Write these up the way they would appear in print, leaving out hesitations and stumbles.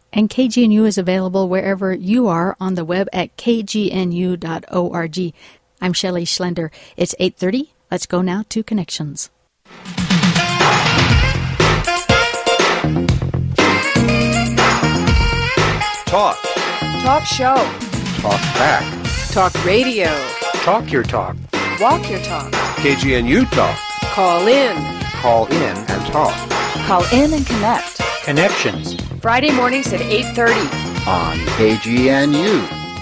And KGNU is available wherever you are on the web at kgnu.org. I'm Shelley Schlender. It's 8:30. Let's go now to Connections. Talk. Talk show. Talk back. Talk radio. Talk your talk. Walk your talk. KGNU Talk. Call in. Call in and talk. Call in and connect. Connections. Friday mornings at 8:30. On KGNU.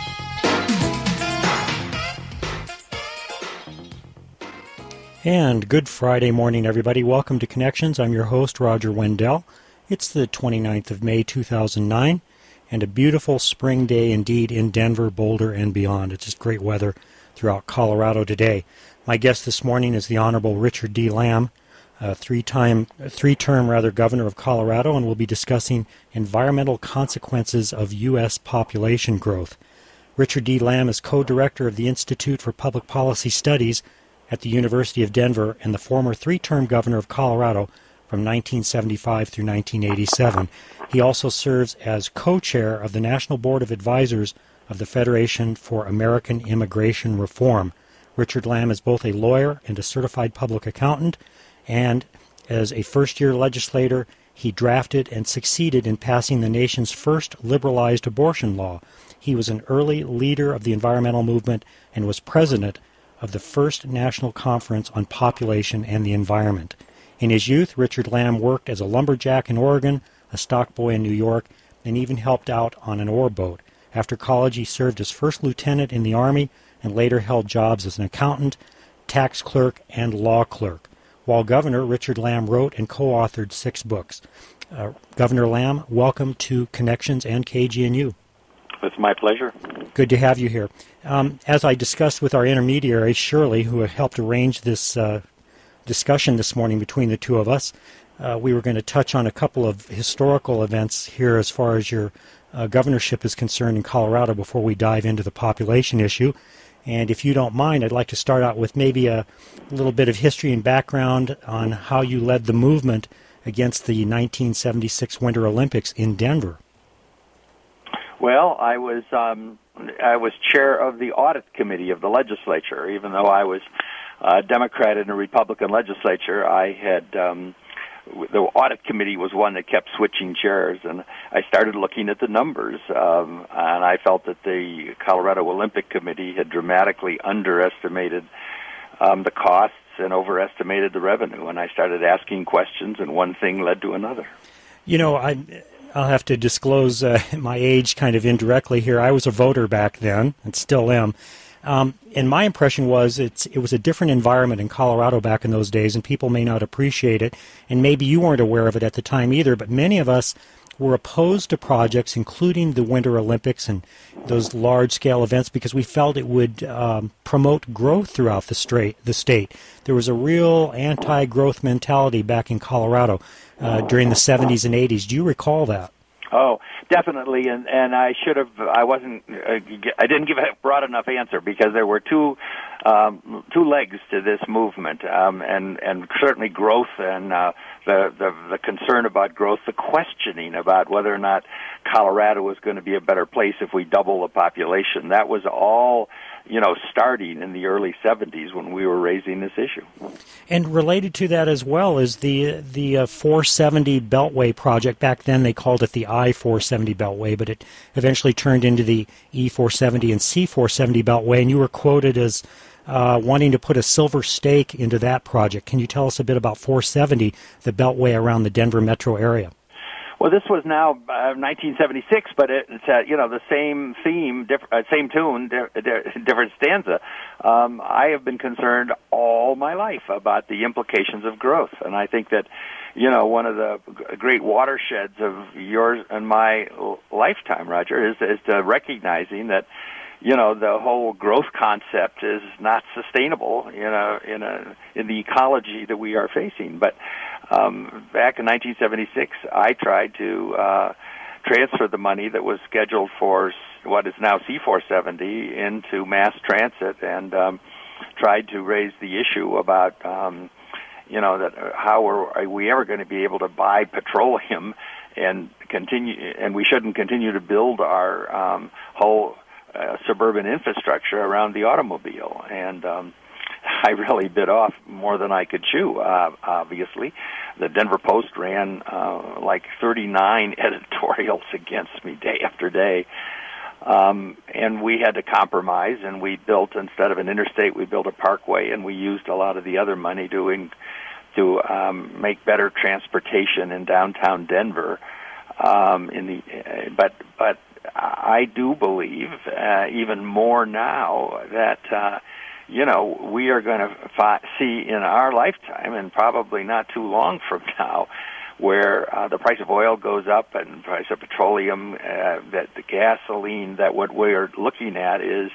And good Friday morning, everybody. Welcome to Connections. I'm your host, Roger Wendell. It's the 29th of May, 2009, and a beautiful spring day indeed in Denver, Boulder, and beyond. It's just great weather throughout Colorado today. My guest this morning is the Honorable Richard D. Lamm, three-term governor of Colorado, and we'll be discussing environmental consequences of U.S. population growth. Richard D. Lamm is co-director of the Institute for Public Policy Studies at the University of Denver and the former three-term governor of Colorado from 1975 through 1987. He also serves as co-chair of the National Board of Advisors of the Federation for American Immigration Reform. Richard Lamm is both a lawyer and a certified public accountant, and as a first-year legislator, he drafted and succeeded in passing the nation's first liberalized abortion law. He was an early leader of the environmental movement and was president of the first National Conference on Population and the Environment. In his youth, Richard Lamm worked as a lumberjack in Oregon, a stockboy in New York, and even helped out on an ore boat. After college, he served as first lieutenant in the Army and later held jobs as an accountant, tax clerk, and law clerk. While governor, Richard Lamm wrote and co-authored 6 books. Governor Lamm, welcome to Connections and KGNU. It's my pleasure. Good to have you here. As I discussed with our intermediary, Shirley, who helped arrange this discussion this morning between the two of us, we were going to touch on a couple of historical events here as far as your governorship is concerned in Colorado before we dive into the population issue. And if you don't mind, I'd like to start out with maybe a little bit of history and background on how you led the movement against the 1976 Winter Olympics in Denver. Well, I was chair of the audit committee of the legislature. Even though I was a Democrat in a Republican legislature, I had the audit committee was one that kept switching chairs, and I started looking at the numbers, and I felt that the Colorado Olympic Committee had dramatically underestimated the costs and overestimated the revenue, and I started asking questions, and one thing led to another. You know, I'll have to disclose my age kind of indirectly here. I was a voter back then, and still am. And my impression was it was a different environment in Colorado back in those days, and people may not appreciate it, and maybe you weren't aware of it at the time either, but many of us were opposed to projects, including the Winter Olympics and those large-scale events, because we felt it would promote growth throughout the state. There was a real anti-growth mentality back in Colorado during the 70s and 80s. Do you recall that? Oh, definitely, and I didn't give a broad enough answer because there were two legs to this movement, and certainly growth and the concern about growth, the questioning about whether or not Colorado was going to be a better place if we double the population. That was all, starting in the early 70s when we were raising this issue. And related to that as well is the 470 Beltway project. Back then they called it the I-470 Beltway, but it eventually turned into the E-470 and C-470 Beltway, and you were quoted as wanting to put a silver stake into that project. Can you tell us a bit about 470, the Beltway around the Denver metro area? Well, this was now 1976, but it's the same theme, same tune, different stanza. I have been concerned all my life about the implications of growth, and I think that one of the great watersheds of yours and my lifetime, Roger, is recognizing that the whole growth concept is not sustainable in the ecology that we are facing. But back in 1976, I tried to transfer the money that was scheduled for what is now C-470 into mass transit, and tried to raise the issue about that how are we ever going to be able to buy petroleum we shouldn't continue to build our whole suburban infrastructure around the automobile. And I really bit off more than I could chew, obviously. The Denver Post ran like 39 editorials against me day after day. And we had to compromise, and we built, instead of an interstate, we built a parkway, and we used a lot of the other money to make better transportation in downtown Denver. But I do believe even more now that we are going to see in our lifetime, and probably not too long from now, where the price of oil goes up and the price of petroleum, that the gasoline, that what we're looking at is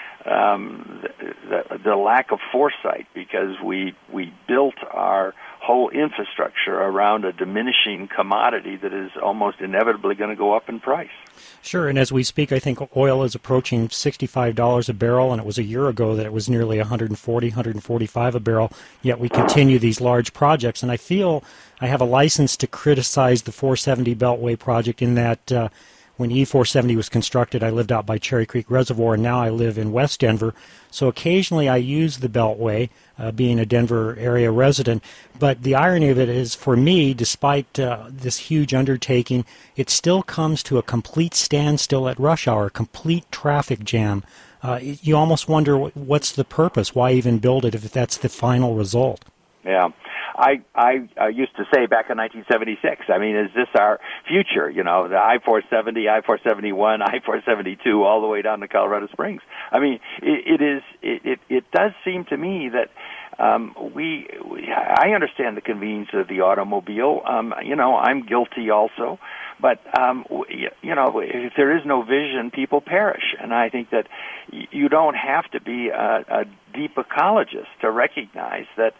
the lack of foresight, because we built our whole infrastructure around a diminishing commodity that is almost inevitably going to go up in price. Sure, and as we speak, I think oil is approaching $65 a barrel, and it was a year ago that it was nearly $140, $145 a barrel, yet we continue these large projects. And I feel I have a license to criticize the 470 Beltway project in that when E470 was constructed, I lived out by Cherry Creek Reservoir, and now I live in West Denver. So occasionally I use the Beltway, being a Denver area resident. But the irony of it is, for me, despite this huge undertaking, it still comes to a complete standstill at rush hour, a complete traffic jam. You almost wonder what's the purpose? Why even build it if that's the final result? Yeah. I used to say back in 1976, I mean, is this our future? The I-470, I-471, I-472, all the way down to Colorado Springs. I mean, it does seem to me that I understand the convenience of the automobile. I'm guilty also. But, if there is no vision, people perish. And I think that you don't have to be a deep ecologist to recognize that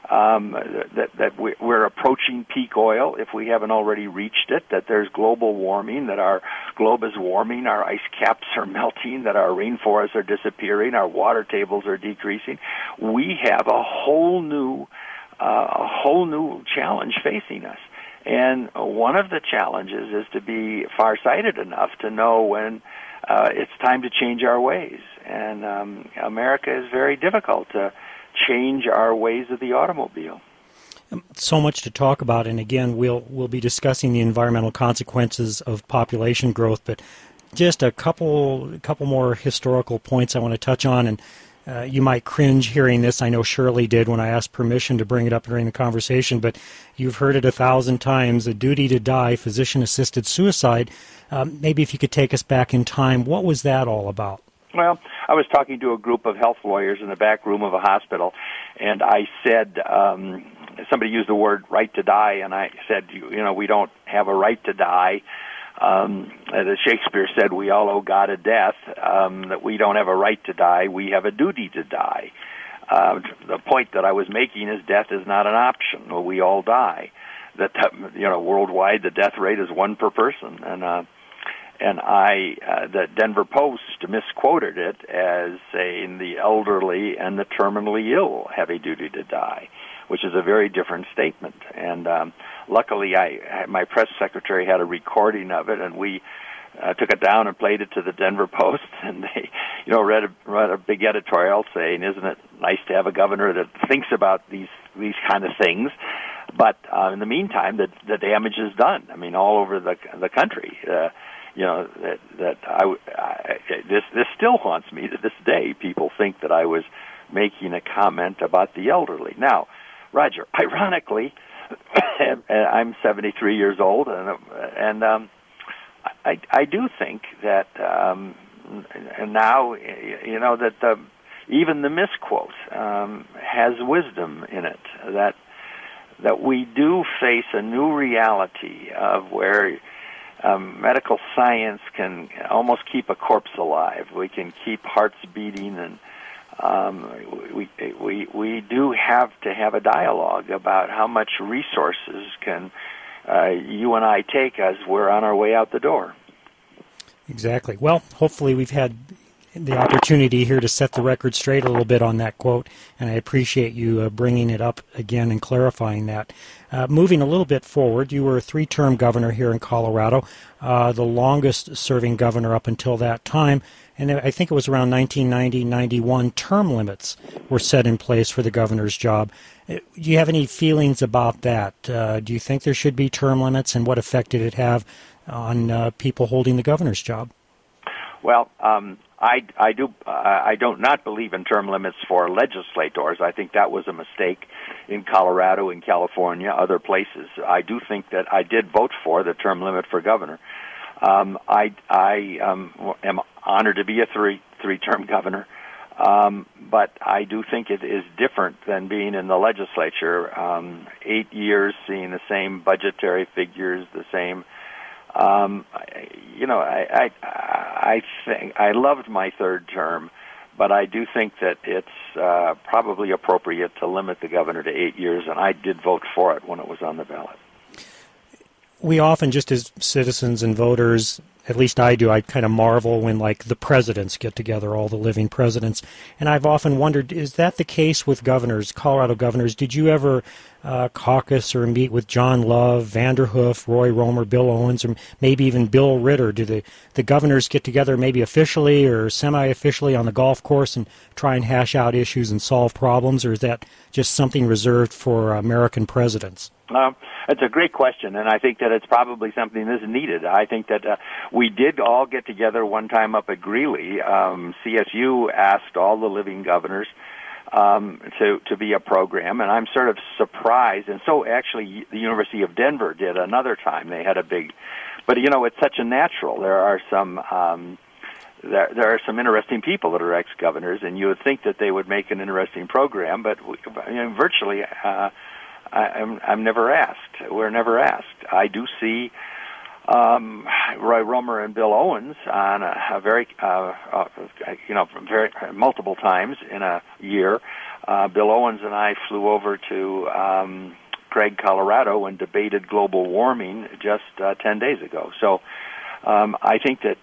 we're approaching peak oil, if we haven't already reached it, that there's global warming, that our globe is warming, our ice caps are melting, that our rainforests are disappearing, our water tables are decreasing. We have a whole new challenge facing us. And one of the challenges is to be farsighted enough to know when it's time to change our ways. And America is very difficult to change our ways of the automobile. So much to talk about, and again, we'll be discussing the environmental consequences of population growth, but just a couple more historical points I want to touch on, and you might cringe hearing this. I know Shirley did when I asked permission to bring it up during the conversation, but you've heard it 1,000 times, a duty to die, physician-assisted suicide. Maybe if you could take us back in time, what was that all about? Well, I was talking to a group of health lawyers in the back room of a hospital, and I said, somebody used the word right to die, and I said, we don't have a right to die. As Shakespeare said, we all owe God a death, that we don't have a right to die, we have a duty to die. The point that I was making is death is not an option. We all die. That worldwide the death rate is 1 per person, and the Denver Post misquoted it as saying the elderly and the terminally ill have a duty to die, which is a very different statement. And luckily, my press secretary had a recording of it, and we took it down and played it to the Denver Post, and they, read a big editorial saying, "Isn't it nice to have a governor that thinks about these kind of things?" But in the meantime, the damage is done. I mean, all over the country. This still haunts me to this day. People think that I was making a comment about the elderly. Now, Roger, ironically, I'm 73 years old, and I do think that and now that even the misquote has wisdom in it, that we do face a new reality of where medical science can almost keep a corpse alive. We can keep hearts beating, and we do have to have a dialogue about how much resources can you and I take as we're on our way out the door. Exactly. Well, hopefully we've had the opportunity here to set the record straight a little bit on that quote, and I appreciate you bringing it up again and clarifying that. Moving a little bit forward, you were a 3-term governor here in Colorado, the longest-serving governor up until that time, and I think it was around 1990-91 term limits were set in place for the governor's job. Do you have any feelings about that? Do you think there should be term limits, and what effect did it have on people holding the governor's job? Well, I don't not believe in term limits for legislators. I think that was a mistake in Colorado, in California, other places. I do think that I did vote for the term limit for governor. I am honored to be a three-term governor, but I do think it is different than being in the legislature. 8 years, seeing the same budgetary figures, the same. I think I loved my 3rd term, but I do think that it's probably appropriate to limit the governor to 8 years, and I did vote for it when it was on the ballot. We often, just as citizens and voters, at least I do, I kind of marvel when, like, the presidents get together, all the living presidents. And I've often wondered, is that the case with governors, Colorado governors? Did you ever caucus or meet with John Love, Vanderhoof, Roy Romer, Bill Owens, or maybe even Bill Ritter? Do the governors get together maybe officially or semi-officially on the golf course and try and hash out issues and solve problems, or is that just something reserved for American presidents? It's a great question, and I think that it's probably something that's needed. I think that we did all get together one time up at Greeley. CSU asked all the living governors to be a program, and I'm sort of surprised. And so actually the University of Denver did another time. They had a big, but it's such a natural. There are some there are some interesting people that are ex-governors, and you would think that they would make an interesting program, but virtually. I'm never asked. We're never asked. I do see Roy Romer and Bill Owens on a very, very multiple times in a year. Bill Owens and I flew over to Craig, Colorado, and debated global warming just 10 days ago. So I think that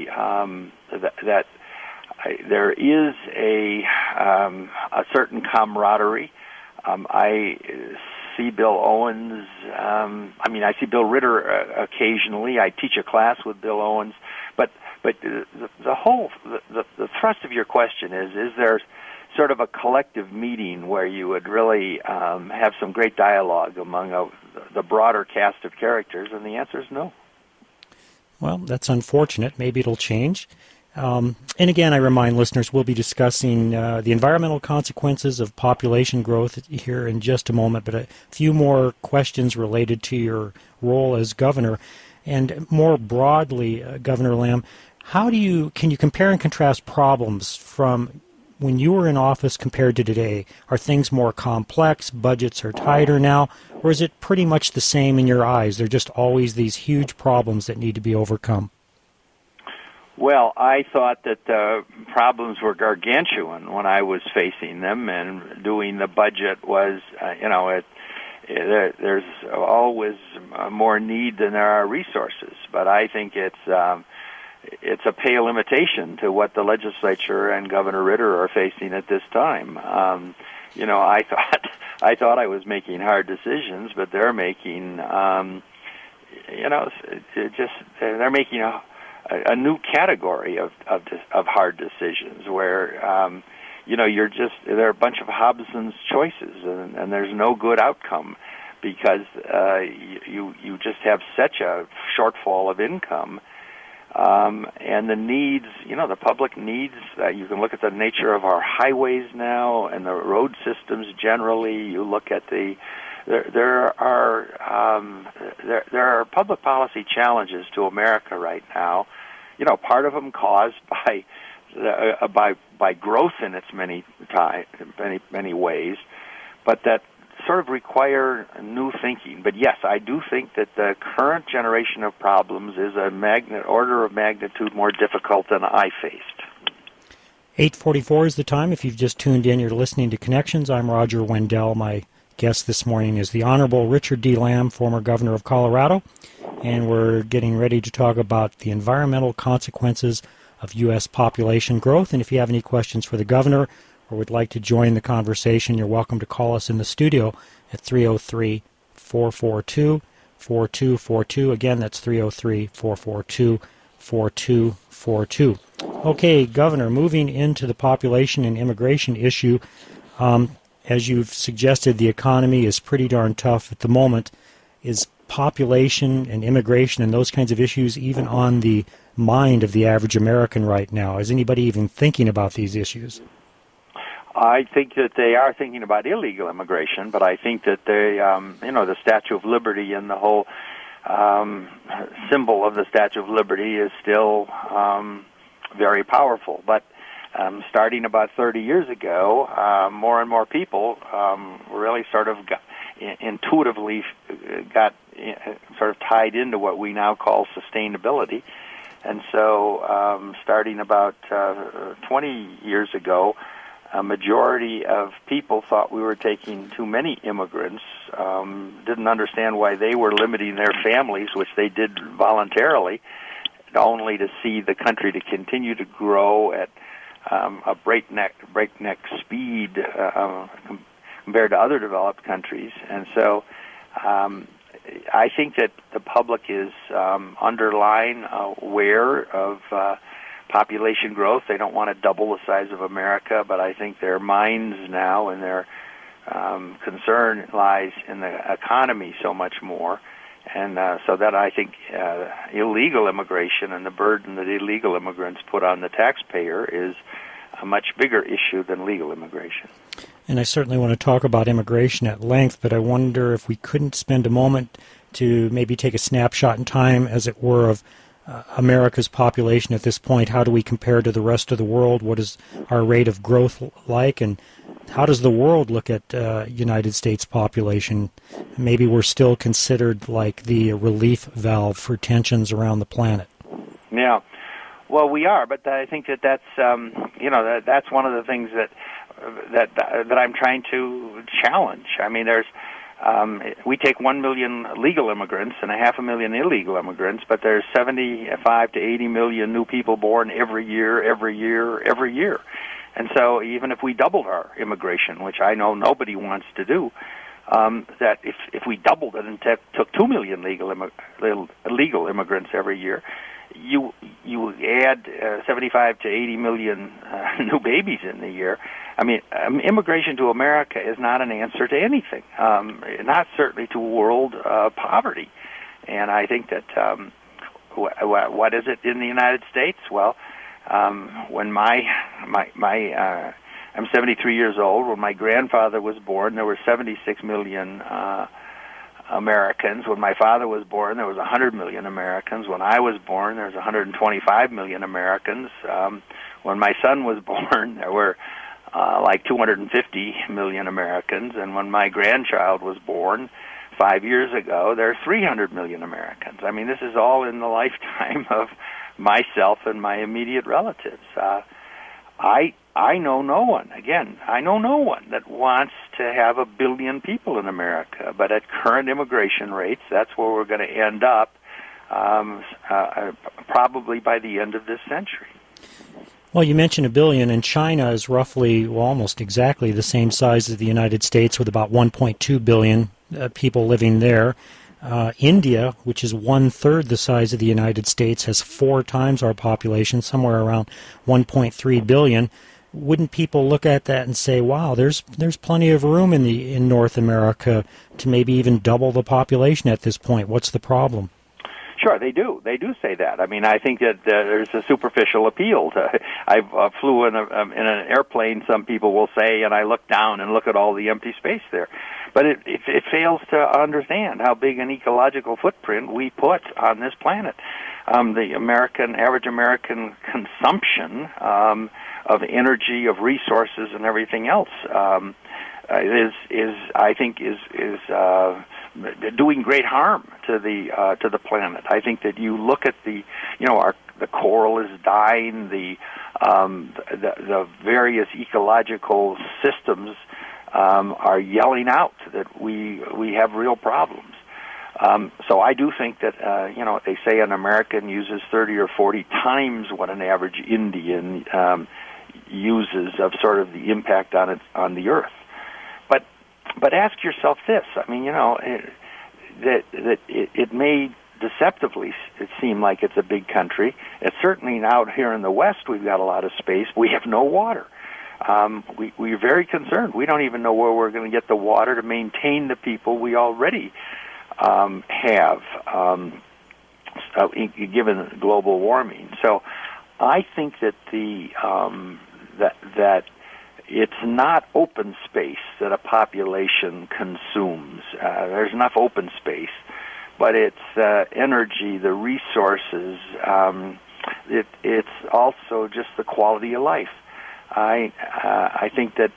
that there is a certain camaraderie. I see Bill Owens. I see Bill Ritter occasionally. I teach a class with Bill Owens, but the whole the thrust of your question is there sort of a collective meeting where you would really have some great dialogue among the broader cast of characters, and the answer is no. Well, that's unfortunate. Maybe it'll change. And again, I remind listeners we'll be discussing the environmental consequences of population growth here in just a moment, but a few more questions related to your role as governor. And more broadly, Governor Lamb, can you compare and contrast problems from when you were in office compared to today? Are things more complex, budgets are tighter now, or is it pretty much the same in your eyes? They're just always these huge problems that need to be overcome. Well, I thought that the problems were gargantuan when I was facing them, and doing the budget was, there's always more need than there are resources. But I think it's a pale imitation to what the legislature and Governor Ritter are facing at this time. I thought I was making hard decisions, but they're making, they're making a new category of hard decisions where there are a bunch of Hobson's choices, and there's no good outcome because you just have such a shortfall of income, and the needs, the public needs. You can look at the nature of our highways now and the road systems generally. You look at there are public policy challenges to America right now. Part of them caused by growth in its many ways, but that sort of require new thinking. But yes, I do think that the current generation of problems is order of magnitude more difficult than I faced. 8:44 is the time. If you've just tuned in, you're listening to Connections. I'm Roger Wendell. My guest this morning is the Honorable Richard D. Lamb, former governor of Colorado, and we're getting ready to talk about the environmental consequences of U.S. population growth. And if you have any questions for the governor or would like to join the conversation, you're welcome to call us in the studio at 303-442-4242. Again, that's 303-442-4242. Okay, Governor, moving into the population and immigration issue, as you've suggested, the economy is pretty darn tough at the moment. Is population and immigration and those kinds of issues even on the mind of the average American right now? Is anybody even thinking about these issues? I think that they are thinking about illegal immigration, but I think that they, the Statue of Liberty and the whole symbol of the Statue of Liberty is still very powerful. But starting about 30 years ago, more and more people really sort of intuitively got sort of tied into what we now call sustainability. And so starting about 20 years ago, a majority of people thought we were taking too many immigrants, didn't understand why they were limiting their families, which they did voluntarily, only to see the country to continue to grow at a breakneck speed compared to other developed countries. And so I think that the public is underlying aware of population growth. They don't want to double the size of America, but I think their minds now and their concern lies in the economy so much more. And so that I think illegal immigration and the burden that illegal immigrants put on the taxpayer is a much bigger issue than legal immigration. And I certainly want to talk about immigration at length, but I wonder if we couldn't spend a moment to maybe take a snapshot in time, as it were, of America's population at this point. How do we compare to the rest of the world? What is our rate of growth like? And how does the world look at United States population? Maybe we're still considered like the relief valve for tensions around the planet. Yeah. Well, we are, but I think that's that's one of the things that I'm trying to challenge. I mean, we take 1 million legal immigrants and 500,000 illegal immigrants, but there's 75 to 80 million new people born every year. And so even if we doubled our immigration, which I know nobody wants to do, that if we doubled it and took 2 million illegal immigrants every year, you add 75 to 80 million new babies in the year. I mean, immigration to America is not an answer to anything, not certainly to world poverty. And I think that what is it in the United States? Well, when I'm 73 years old. When my grandfather was born, there were 76 million Americans. When my father was born, there was 100 million Americans. When I was born, there was 125 million Americans. When my son was born, there were like 250 million Americans. And when my grandchild was born 5 years ago, there are 300 million Americans. I mean, this is all in the lifetime of myself and my immediate relatives. I know no one, that wants to have 1 billion people in America. But at current immigration rates, that's where we're going to end up probably by the end of this century. Well, you mentioned 1 billion, and China is roughly, almost exactly the same size as the United States, with about 1.2 billion people living there. India, which is 1/3 the size of the United States, has 4 times our population, somewhere around 1.3 billion. Wouldn't people look at that and say, "Wow, there's plenty of room in North America to maybe even double the population at this point? What's the problem?" Sure, they do. They do say that. I mean, I think that there's a superficial appeal. I flew in an airplane, some people will say, and I look down and look at all the empty space there. But it fails to understand how big an ecological footprint we put on this planet. The average American consumption of energy, of resources, and everything else is doing great harm to the planet. I think that you look at the coral is dying, the various ecological systems are yelling out that we have real problems. So I do think that, they say an American uses 30 or 40 times what an average Indian uses of sort of the impact on the earth. But ask yourself this. I mean, it may deceptively seem like it's a big country. It's certainly out here in the West we've got a lot of space. We have no water. We're very concerned. We don't even know where we're going to get the water to maintain the people we already have, given global warming. So I think that that it's not open space that a population consumes. There's enough open space, but it's energy, the resources. It's also just the quality of life. I think that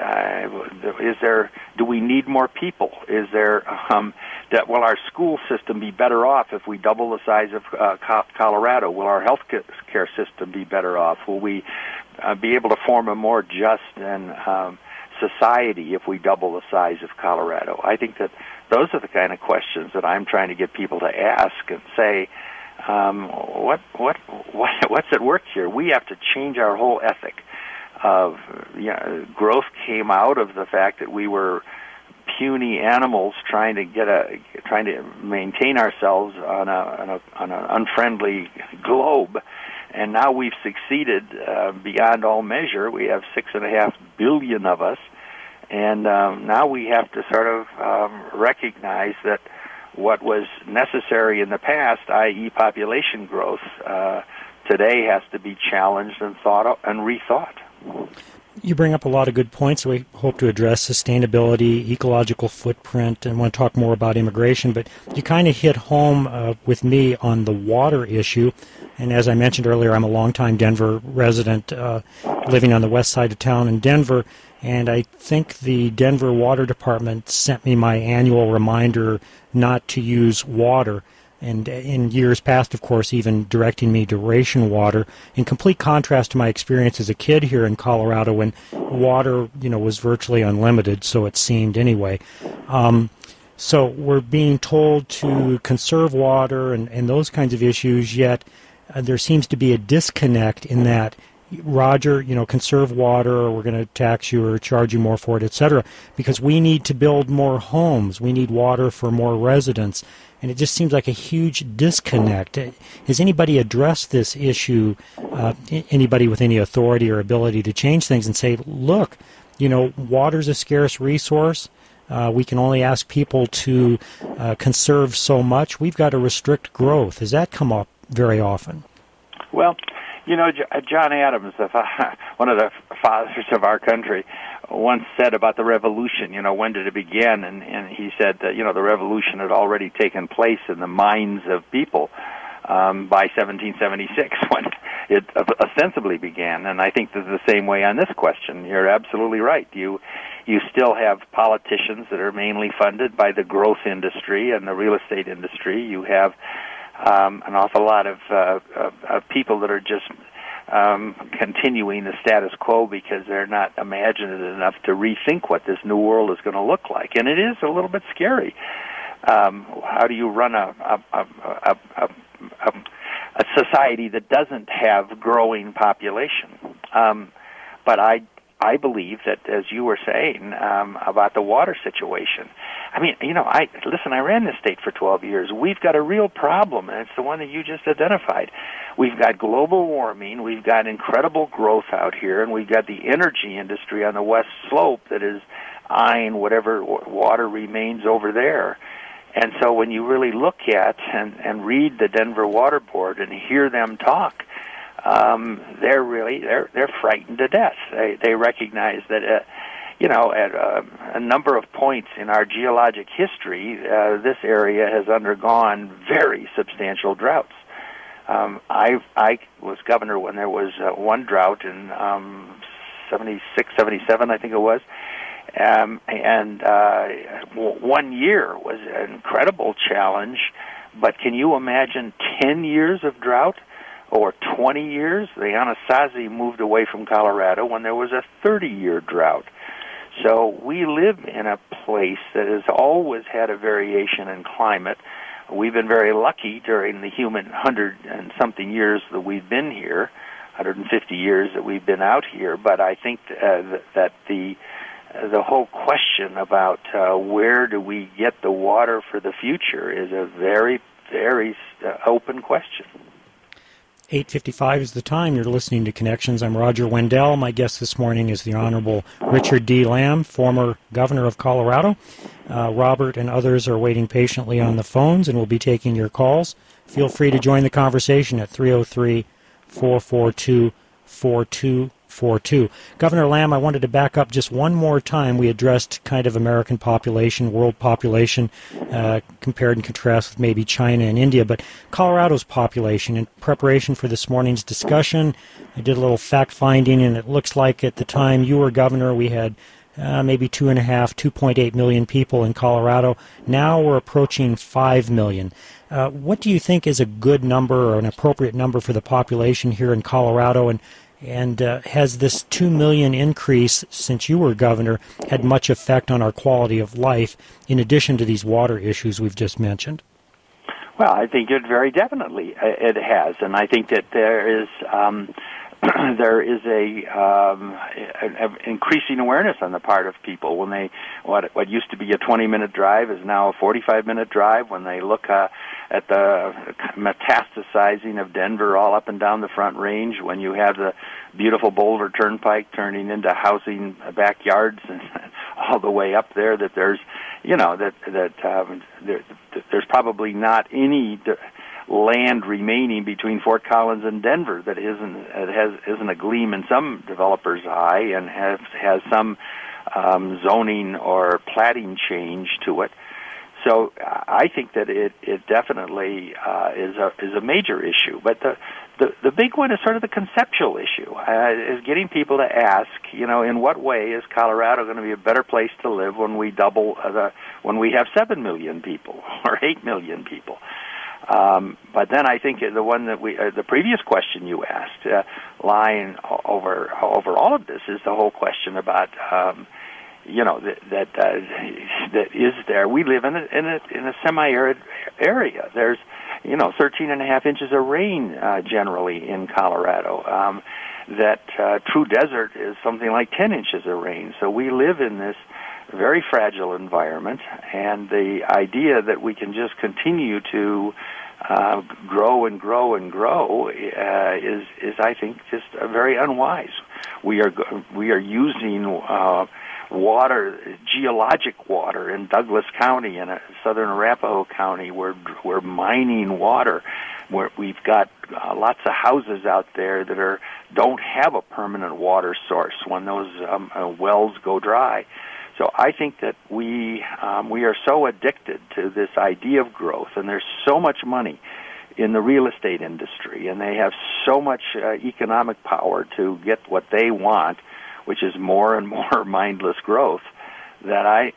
do we need more people? Is there will our school system be better off if we double the size of Colorado? Will our health care system be better off? Will we be able to form a more just and society if we double the size of Colorado? I think that those are the kind of questions that I'm trying to get people to ask and say, what's at work here? We have to change our whole ethic of growth came out of the fact that we were puny animals trying to maintain ourselves on an unfriendly globe, and now we've succeeded beyond all measure. We have 6.5 billion of us, and now we have to sort of recognize that what was necessary in the past, i.e. population growth, today has to be challenged and thought and rethought. You bring up a lot of good points. We hope to address sustainability, ecological footprint, and want to talk more about immigration. But you kind of hit home with me on the water issue. And as I mentioned earlier, I'm a longtime Denver resident living on the west side of town in Denver. And I think the Denver Water Department sent me my annual reminder not to use water. And in years past, of course, even directing me to ration water, in complete contrast to my experience as a kid here in Colorado when water, was virtually unlimited, so it seemed anyway. So we're being told to conserve water and those kinds of issues, yet there seems to be a disconnect in that, Roger, conserve water, or we're going to tax you or charge you more for it, etc., because we need to build more homes. We need water for more residents. And it just seems like a huge disconnect. Has anybody addressed this issue, anybody with any authority or ability to change things and say, look, water's a scarce resource. We can only ask people to conserve so much. We've got to restrict growth. Has that come up very often? Well, John Adams, one of the fathers of our country, once said about the revolution, when did it begin? And he said that, the revolution had already taken place in the minds of people by 1776 when it ostensibly began. And I think this is the same way on this question. You're absolutely right. You still have politicians that are mainly funded by the growth industry and the real estate industry. You have an awful lot of people that are just continuing the status quo because they're not imaginative enough to rethink what this new world is going to look like. And it is a little bit scary. How do you run a society that doesn't have growing population? But I believe that, as you were saying about the water situation, I mean, I ran this state for 12 years. We've got a real problem, and it's the one that you just identified. We've got global warming, we've got incredible growth out here, and we've got the energy industry on the west slope that is eyeing whatever water remains over there. And so when you really look at and read the Denver Water Board and hear them talk, they're frightened to death. They recognize that at a number of points in our geologic history, this area has undergone very substantial droughts. I was governor when there was one drought in 76, 77, I think it was. And 1 year was an incredible challenge, but can you imagine 10 years of drought? Or 20 years? The Anasazi moved away from Colorado when there was a 30-year drought. So we live in a place that has always had a variation in climate. we've been very lucky during the human 100 and something years that we've been here, 150 years that we've been out here. But I think that the whole question about where do we get the water for the future is a very, very open question. 8:55 is the time. You're listening to Connections. I'm Roger Wendell. My guest this morning is the Honorable Richard D. Lamm, former governor of Colorado. Robert and others are waiting patiently on the phones, and we'll be taking your calls. Feel free to join the conversation at 303-442-4242. Governor Lamm, I wanted to back up just one more time. We addressed kind of American population, world population, compared and contrast with maybe China and India, but Colorado's population. In preparation for this morning's discussion, I did a little fact-finding, and it looks like at the time you were governor, we had maybe 2.8 million people in Colorado. Now we're approaching 5 million. What do you think is a good number or an appropriate number for the population here in Colorado, and has this 2 million increase since you were governor had much effect on our quality of life, in addition to these water issues we've just mentioned? Well, I think it very definitely it has, and I think that there is there is a increasing awareness on the part of people when they what used to be a 20-minute drive is now a 45-minute drive. When they look at the metastasizing of Denver all up and down the Front Range, when you have the beautiful Boulder Turnpike turning into housing backyards and all the way up there, that there's there's probably not any land remaining between Fort Collins and Denver that isn't a gleam in some developers' eye and has some zoning or platting change to it. So I think that it definitely is a major issue. But the big one is sort of the conceptual issue, is getting people to ask, in what way is Colorado going to be a better place to live when we when we have 7 million people or 8 million people? But then I think the one that the previous question you asked, lying over all of this, is the whole question about, that is there. We live in a semi-arid area. There's, 13.5 inches of rain generally in Colorado. True desert is something like 10 inches of rain. So we live in this very fragile environment, and the idea that we can just continue to grow and grow and grow is I think just very unwise. We are using water, geologic water in Douglas County in southern Arapahoe County. We're mining water. We've got lots of houses out there that don't have a permanent water source when those wells go dry. So I think that we are so addicted to this idea of growth, and there's so much money in the real estate industry, and they have so much economic power to get what they want, which is more and more mindless growth, that I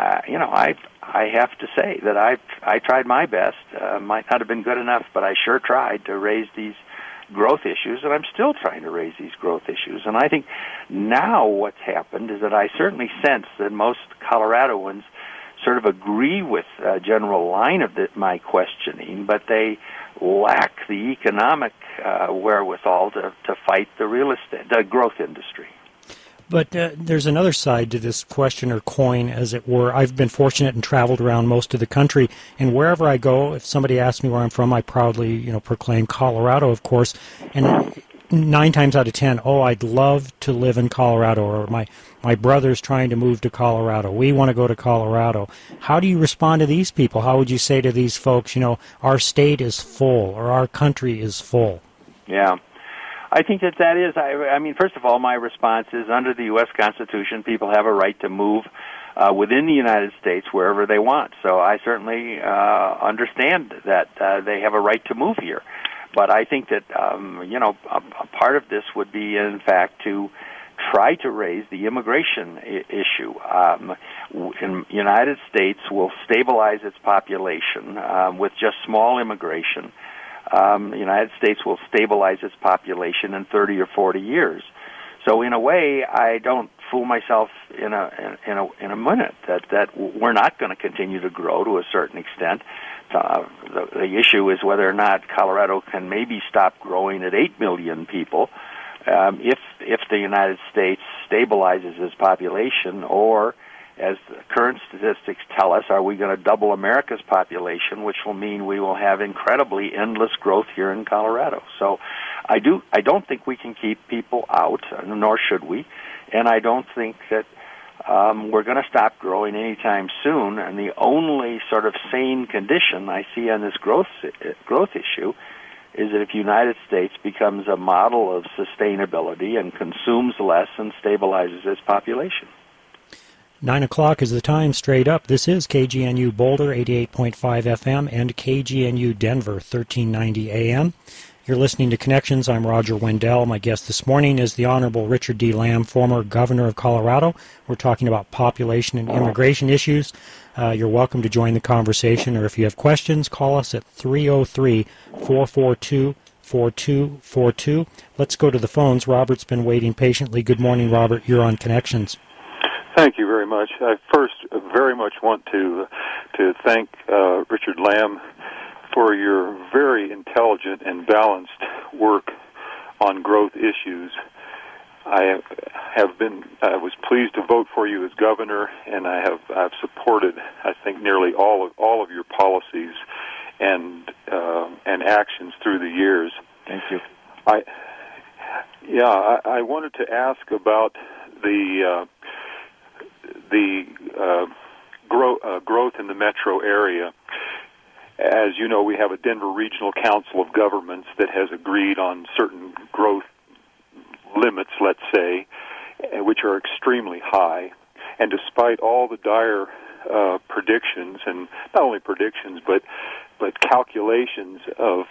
have to say that I tried my best. Might not have been good enough, but I sure tried to raise these growth issues, and I'm still trying to raise these growth issues. And I think now what's happened is that I certainly sense that most Coloradoans sort of agree with the general line of my questioning, but they lack the economic wherewithal to fight the growth industry. But there's another side to this question, or coin, as it were. I've been fortunate and traveled around most of the country, and wherever I go, if somebody asks me where I'm from, I proudly, proclaim Colorado, of course. And 9 times out of 10, I'd love to live in Colorado, or my brother's trying to move to Colorado. We want to go to Colorado. How do you respond to these people? How would you say to these folks, our state is full, or our country is full? Yeah. I think that is, I mean, first of all, my response is under the U.S. Constitution, people have a right to move within the United States wherever they want. So I certainly understand that they have a right to move here. But I think that, a part of this would be, in fact, to try to raise the immigration issue. In the United States will stabilize its population with just small immigration. The United States will stabilize its population in 30 or 40 years. So in a way, I don't fool myself in a minute that we're not going to continue to grow to a certain extent. The issue is whether or not Colorado can maybe stop growing at 8 million people if the United States stabilizes its population, or, as the current statistics tell us, are we going to double America's population, which will mean we will have incredibly endless growth here in Colorado. So I don't think we can keep people out, nor should we, and I don't think that we're going to stop growing anytime soon. And the only sort of sane condition I see on this growth issue is that if the United States becomes a model of sustainability and consumes less and stabilizes its population. 9 o'clock is the time, straight up. This is KGNU Boulder, 88.5 FM, and KGNU Denver, 1390 AM. You're listening to Connections. I'm Roger Wendell. My guest this morning is the Honorable Richard D. Lamm, former governor of Colorado. We're talking about population and immigration issues. You're welcome to join the conversation, or if you have questions, call us at 303-442-4242. Let's go to the phones. Robert's been waiting patiently. Good morning, Robert. You're on Connections. Thank you very much. I first very much want to thank Richard Lamm for your very intelligent and balanced work on growth issues. I was pleased to vote for you as governor, and I've supported, I think, nearly all of your policies and actions through the years. Thank you. I wanted to ask about the growth in the metro area. As you know, we have a Denver Regional Council of Governments that has agreed on certain growth limits, let's say, which are extremely high. And despite all the dire predictions, and not only predictions, but calculations of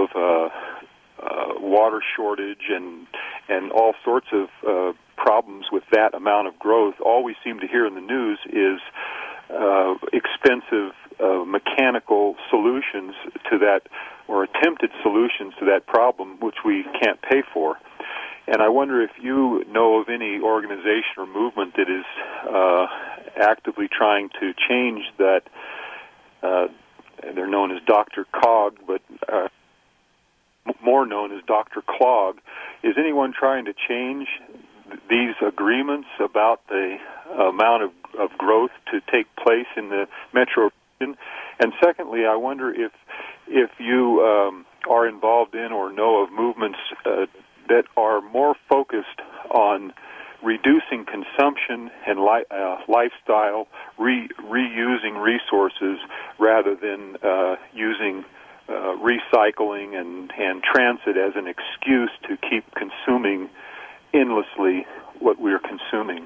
water shortage and all sorts of problems with that amount of growth, all we seem to hear in the news is expensive mechanical solutions to that, or attempted solutions to that problem, which we can't pay for. And I wonder if you know of any organization or movement that is actively trying to change that. They're known as Dr. Cog, but more known as Dr. Clog. Is anyone trying to change these agreements about the amount of growth to take place in the metro region? And secondly, I wonder if you are involved in or know of movements that are more focused on reducing consumption and lifestyle, reusing resources rather than using recycling and transit as an excuse to keep consuming endlessly what we're consuming.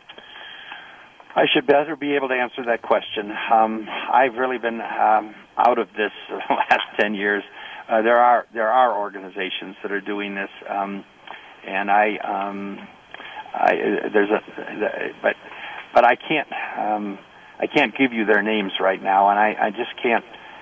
I should better be able to answer that question. I've really been out of this the last 10 years. There are organizations that are doing this, and but I can't give you their names right now, and I just can't.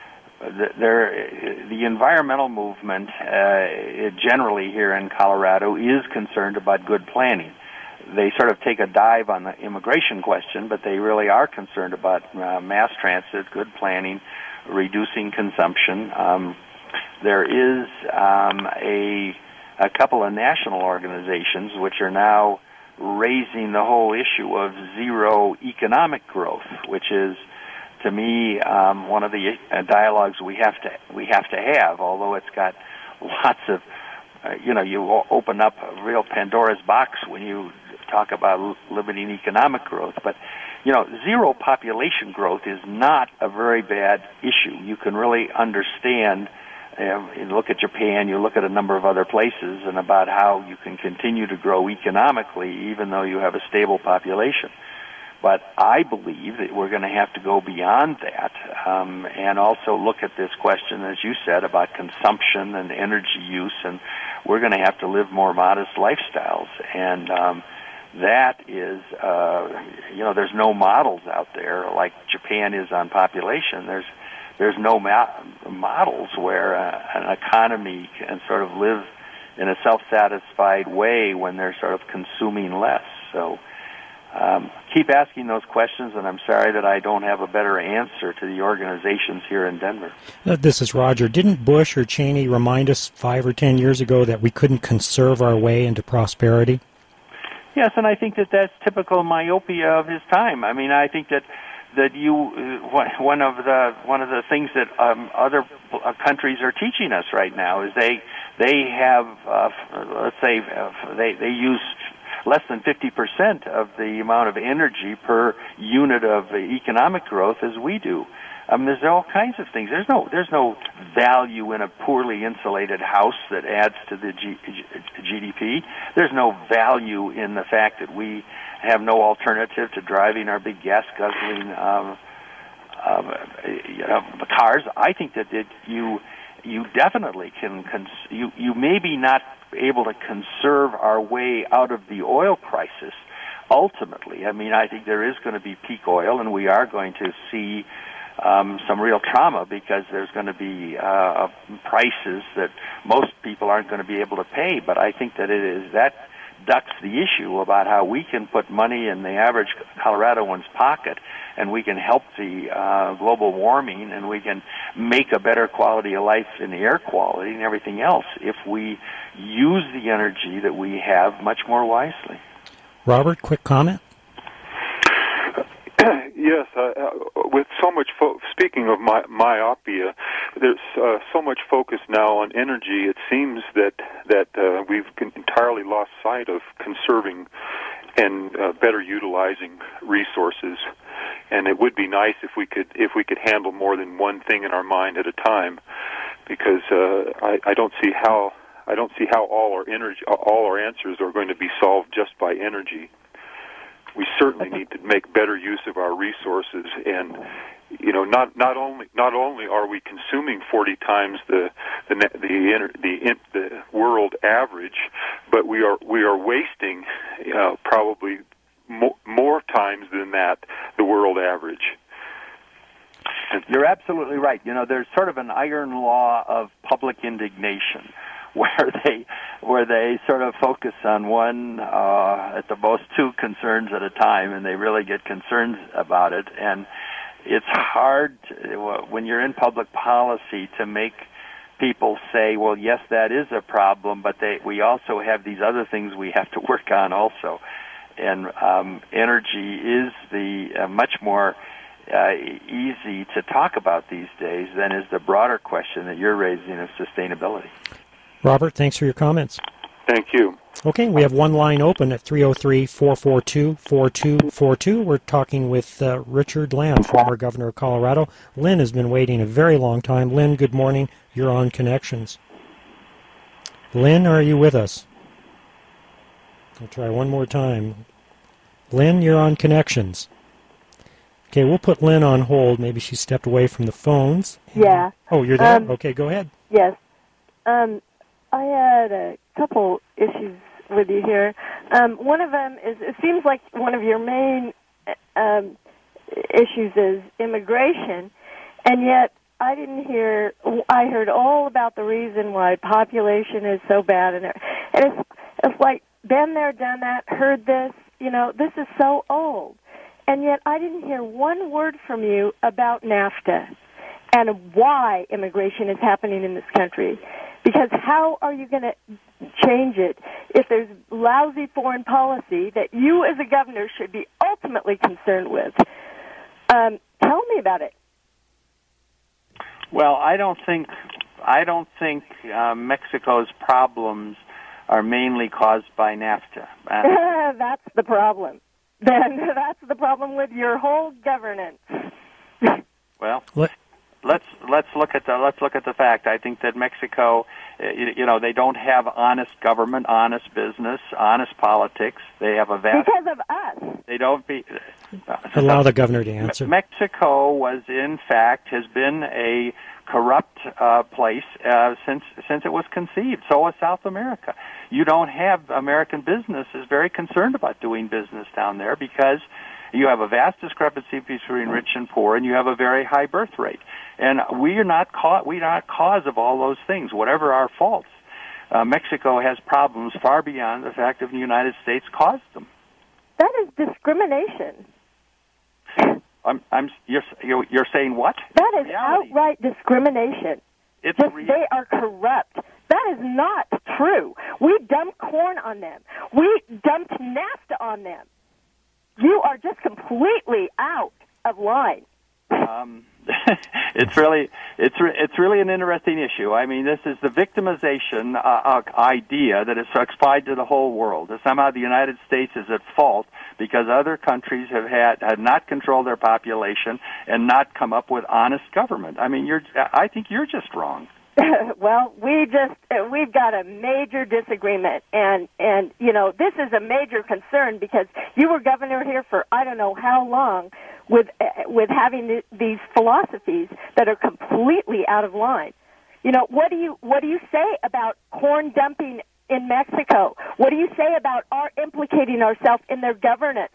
The environmental movement generally here in Colorado is concerned about good planning. They sort of take a dive on the immigration question, but they really are concerned about mass transit, good planning, reducing consumption. There is a couple of national organizations which are now raising the whole issue of zero economic growth, which is, to me, one of the dialogues we have to have. Although it's got lots of, you open up a real Pandora's box when you talk about limiting economic growth. But zero population growth is not a very bad issue. You can really understand. You look at Japan, you look at a number of other places, and about how you can continue to grow economically even though you have a stable population. But I believe that we're going to have to go beyond that and also look at this question, as you said, about consumption and energy use, and we're going to have to live more modest lifestyles. And that is, there's no models out there like Japan is on population. There's no models where an economy can sort of live in a self-satisfied way when they're sort of consuming less. So keep asking those questions, and I'm sorry that I don't have a better answer to the organizations here in Denver. This is Roger. Didn't Bush or Cheney remind us 5 or 10 years ago that we couldn't conserve our way into prosperity? Yes, and I think that that's typical myopia of his time. I mean, I think that one of the things that other countries are teaching us right now is they have let's say they use less than 50% of the amount of energy per unit of economic growth as we do. There's all kinds of things. There's no value in a poorly insulated house that adds to the GDP. There's no value in the fact that we have no alternative to driving our big gas guzzling cars. I think that you definitely can. You maybe not able to conserve our way out of the oil crisis. Ultimately, I mean, I think there is going to be peak oil, and we are going to see some real trauma because there's going to be prices that most people aren't going to be able to pay. But I think that that ducks the issue about how we can put money in the average Coloradoan's pocket, and we can help the global warming, and we can make a better quality of life in the air quality and everything else if we use the energy that we have much more wisely. Robert, quick comment? Yes, with so much speaking of myopia, there's so much focus now on energy. It seems that we've entirely lost sight of conserving and better utilizing resources. And it would be nice if we could handle more than one thing in our mind at a time, because I don't see how all our answers are going to be solved just by energy. We certainly need to make better use of our resources, and not only are we consuming 40 times the world average, but we are wasting probably more times than that the world average. You're absolutely right. There's sort of an iron law of public indignation, where they sort of focus on one, at the most two concerns at a time, and they really get concerned about it. And it's hard when you're in public policy to make people say, well, yes, that is a problem, but we also have these other things we have to work on also. And energy is the much more easy to talk about these days than is the broader question that you're raising of sustainability. Robert, thanks for your comments. Thank you. Okay, we have one line open at 303-442-4242. We're talking with Richard Lamb, former governor of Colorado. Lynn has been waiting a very long time. Lynn, good morning. You're on Connections. Lynn, are you with us? I'll try one more time. Lynn, you're on Connections. Okay, we'll put Lynn on hold. Maybe she stepped away from the phones. Yeah. Oh, you're there? Okay, go ahead. Yes. I had a couple issues with you here. One of them is, it seems like one of your main issues is immigration, and yet I heard all about the reason why population is so bad, and it's like, been there, done that, heard this, this is so old. And yet I didn't hear one word from you about NAFTA and why immigration is happening in this country. Because how are you going to change it if there's lousy foreign policy that you as a governor should be ultimately concerned with? Tell me about it. Well, I don't think Mexico's problems are mainly caused by NAFTA. That's the problem. Then that's the problem with your whole governance. Well, let's look at the fact. I think that Mexico, they don't have honest government, honest business, honest politics. They have a vast because of us. They don't be. Allow the governor to answer. Mexico has been a corrupt place since it was conceived. So is South America. You don't have American businesses very concerned about doing business down there because you have a vast discrepancy between rich and poor, and you have a very high birth rate. And we're not cause of all those things, whatever our faults. Mexico has problems far beyond the fact that the United States caused them. That is discrimination. You're saying what? That is Reality. outright discrimination. It's They are corrupt. That is not true. We dumped corn on them. We dumped NAFTA on them. You are just completely out of line. It's really an interesting issue. I mean, this is the victimization idea that is applied to the whole world. That somehow the United States is at fault because other countries had not controlled their population and not come up with honest government. I mean, I think you're just wrong. Well, we've got a major disagreement, and this is a major concern because you were governor here for I don't know how long with having these philosophies that are completely out of line. What do you say about corn dumping in Mexico? What do you say about our implicating ourselves in their governance?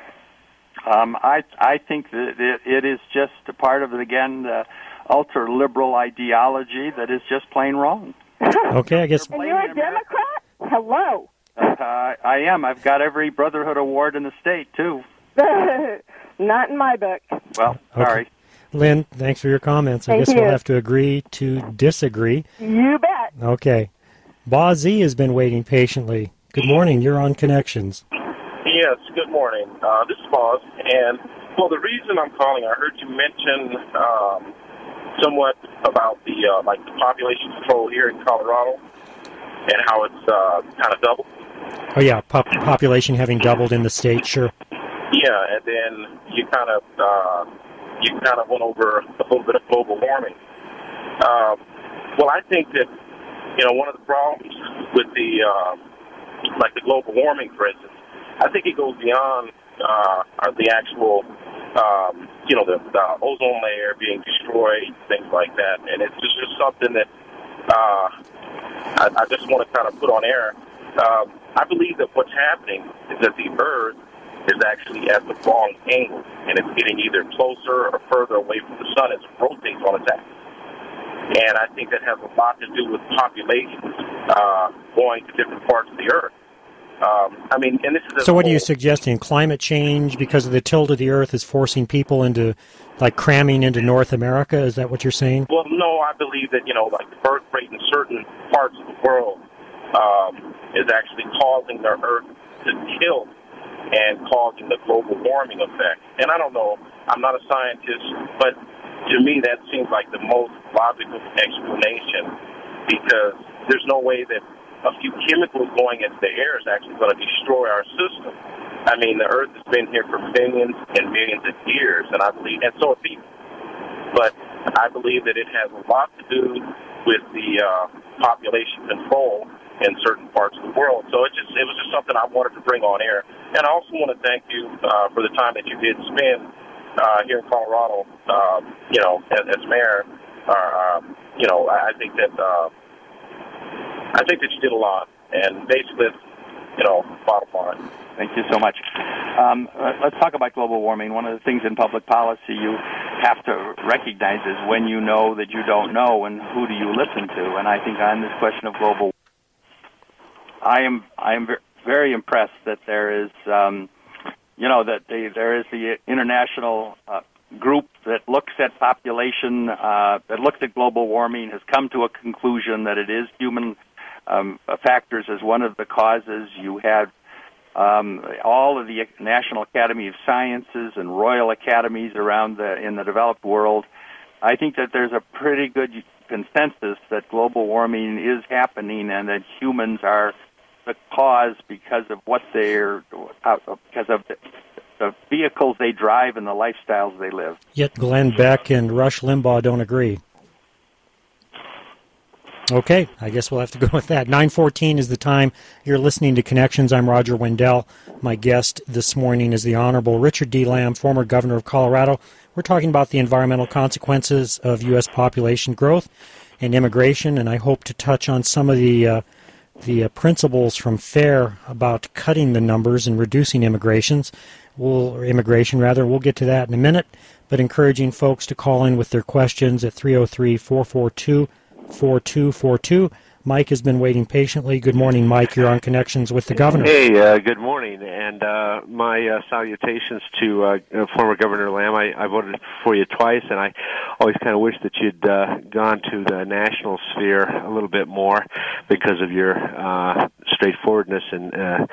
I think that it is just a part of the ultra-liberal ideology that is just plain wrong. Okay, I guess. And you're a Democrat? Hello. I am. I've got every Brotherhood award in the state, too. Not in my book. Well, sorry. Okay. Lynn, thanks for your comments. I guess we'll have to agree to disagree. You bet. Okay. Bozzy has been waiting patiently. Good morning. You're on Connections. Yes, good morning. This is Boz. And, the reason I'm calling, I heard you mention somewhat about the population control here in Colorado and how it's kind of doubled. Oh, yeah, population having doubled in the state, sure. Yeah, and then you kind of went over a little bit of global warming. Well, I think that one of the problems with the global warming, for instance, I think it goes beyond the actual the ozone layer being destroyed, things like that, and it's just something that I just want to kind of put on air. I believe that what's happening is that the Earth is actually at the wrong angle, and it's getting either closer or further away from the sun as it rotates on its axis. And I think that has a lot to do with populations going to different parts of the Earth. And this is so what are you suggesting? Climate change because of the tilt of the Earth is forcing people into, cramming into North America? Is that what you're saying? Well, no, I believe that, the birth rate in certain parts of the world is actually causing the Earth to tilt and causing the global warming effect. And I don't know, I'm not a scientist, but to me that seems like the most logical explanation because there's no way that a few chemicals going into the air is actually going to destroy our system. I mean, the Earth has been here for millions and millions of years, and I believe, and so have people. But I believe that it has a lot to do with the population control in certain parts of the world. So it was just something I wanted to bring on air. And I also want to thank you for the time that you did spend here in Colorado, as mayor. I think that you did a lot, and basically, bottom line. Thank you so much. Let's talk about global warming. One of the things in public policy you have to recognize is when you know that you don't know, and who do you listen to. And I think on this question of global, I am very impressed that there is, there is the international group that looks at population, that looks at global warming, has come to a conclusion that it is human factors as one of the causes. You have all of the National Academy of Sciences and Royal Academies in the developed world. I think that there's a pretty good consensus that global warming is happening and that humans are the cause because of because of the vehicles they drive and the lifestyles they live. Yet Glenn Beck and Rush Limbaugh don't agree. Okay, I guess we'll have to go with that. 9:14 is the time. You're listening to Connections. I'm Roger Wendell. My guest this morning is the Honorable Richard D. Lamm, former governor of Colorado. We're talking about the environmental consequences of U.S. population growth and immigration, and I hope to touch on some of the principles from FAIR about cutting the numbers and reducing immigration. We'll get to that in a minute, but encouraging folks to call in with their questions at 303-442-4242. Mike has been waiting patiently. Good morning, Mike. You're on Connections with the Governor. Hey, good morning, and my salutations to former Governor Lamb. I voted for you twice, and I always kind of wish that you'd gone to the national sphere a little bit more because of your straightforwardness and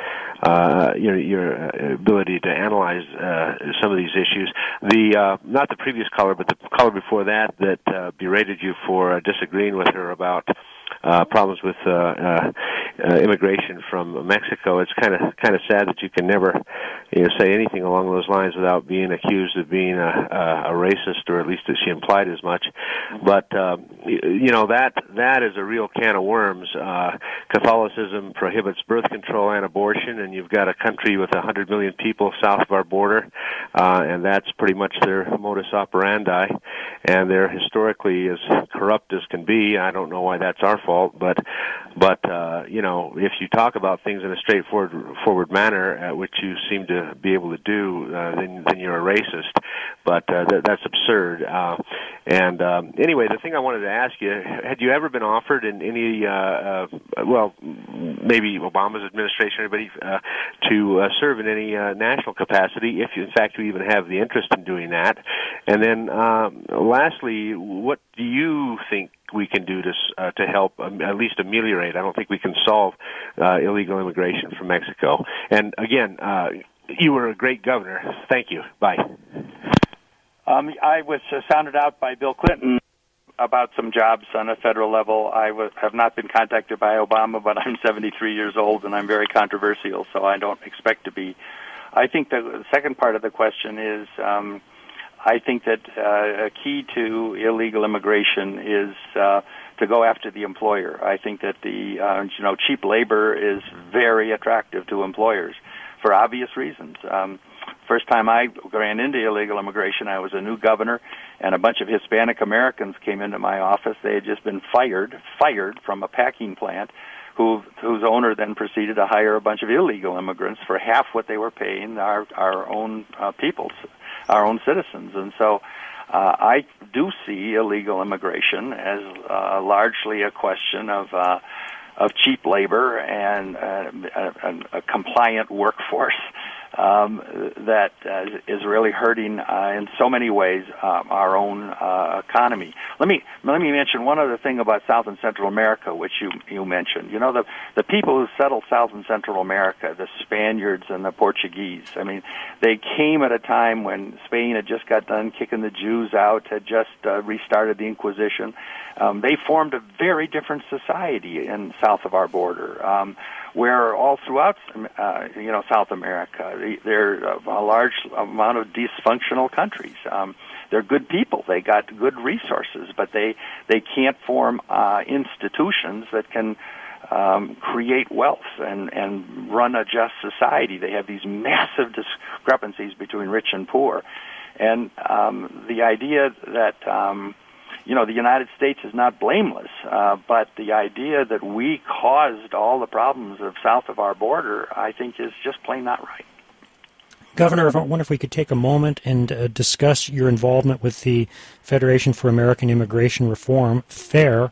your ability to analyze some of these issues. Not the previous caller, but the caller before that berated you for disagreeing with her about problems with immigration from Mexico. It's kind of sad that you can never say anything along those lines without being accused of being a racist, or at least that she implied as much. But that is a real can of worms. Catholicism prohibits birth control and abortion, and you've got a country with 100 million people south of our border, and that's pretty much their modus operandi, and they're historically as corrupt as can be. I don't know why that's our fault, but if you talk about things in a straightforward manner, which you seem to be able to do, then you're a racist. But that's absurd. Anyway, the thing I wanted to ask you: had you ever been offered in any, maybe Obama's administration, or anybody, to serve in any national capacity, if you, in fact, you even have the interest in doing that? And then, lastly, what do you think we can do to help at least ameliorate? I don't think we can solve illegal immigration from Mexico. And again, you were a great governor. Thank you. Bye. I was sounded out by Bill Clinton about some jobs on a federal level. I have not been contacted by Obama, but I'm 73 years old and I'm very controversial, so I don't expect to be. I think the second part of the question is, I think that a key to illegal immigration is to go after the employer. I think that the cheap labor is very attractive to employers for obvious reasons. First time I ran into illegal immigration, I was a new governor, and a bunch of Hispanic Americans came into my office. They had just been fired from a packing plant, whose owner then proceeded to hire a bunch of illegal immigrants for half what they were paying our own peoples, our own citizens. And so I do see illegal immigration as largely a question of cheap labor and a compliant workforce that is really hurting in so many ways our own economy. Let me mention one other thing about South and Central America, which you mentioned. You know, the people who settled South and Central America, the Spaniards and the Portuguese, I mean, they came at a time when Spain had just got done kicking the Jews out, had just restarted the Inquisition. They formed a very different society in south of our border, where all throughout South America, they're a large amount of dysfunctional countries. They're good people. They got good resources, but they can't form institutions that can create wealth and run a just society. They have these massive discrepancies between rich and poor. And the idea that the United States is not blameless, but the idea that we caused all the problems of south of our border, I think, is just plain not right. Governor, I wonder if we could take a moment and discuss your involvement with the Federation for American Immigration Reform, FAIR.